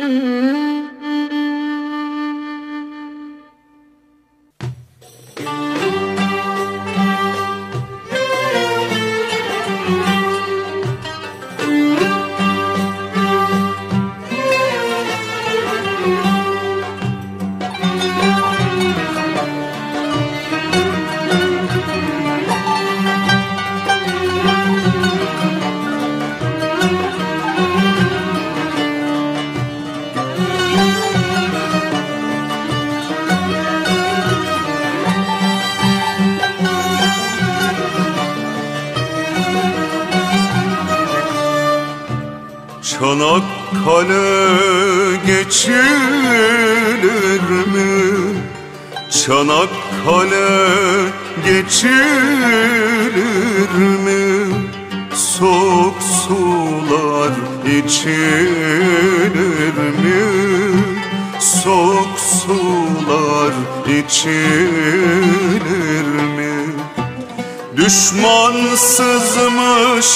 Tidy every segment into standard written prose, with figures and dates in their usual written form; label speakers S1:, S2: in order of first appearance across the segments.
S1: Çanakkale geçilir mi? Çanakkale geçilir mi? Soğuk sular içilir mi? Soğuk sular içilir mi? Düşman sızmış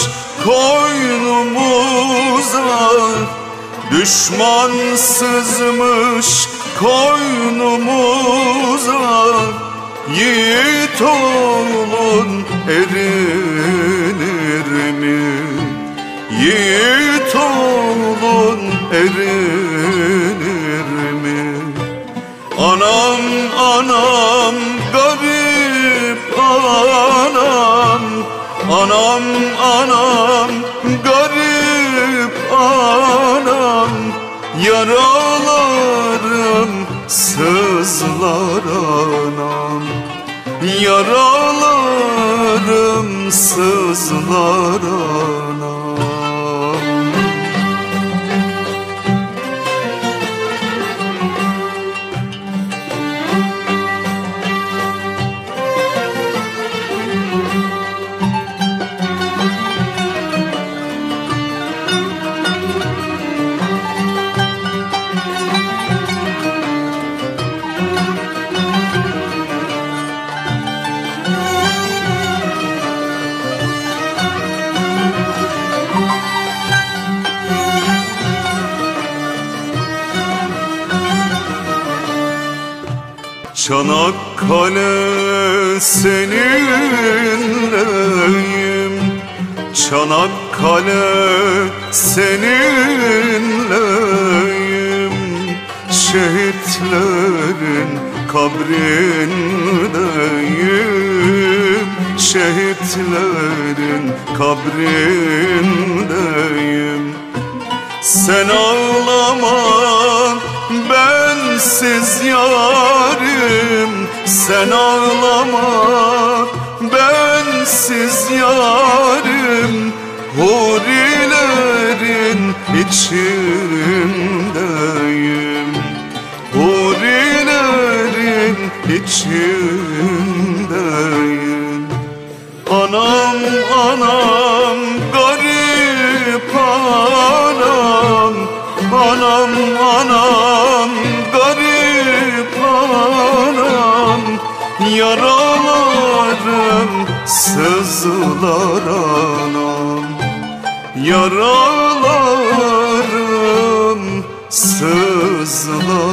S1: koynumuza, düşman sızmış koynumuza, yiğit oğlun erinir mi? Yiğit oğlun erinir mi? Anam anam garip anam, anam anam garip anam, yaralarım sızlar anam, yaralarım sızlar anam. Çanakkale seninleyim, Çanakkale seninleyim, şehitlerin kabrindeyim, şehitlerin kabrindeyim. Sen ağlama bensiz yarim, sen ağlama bensiz yarim, hurilerin içindeyim, hurilerin içindeyim. Anam anam garip anam, anam anam garip anam, yaralarım sızlar anam, yaralarım sızlar.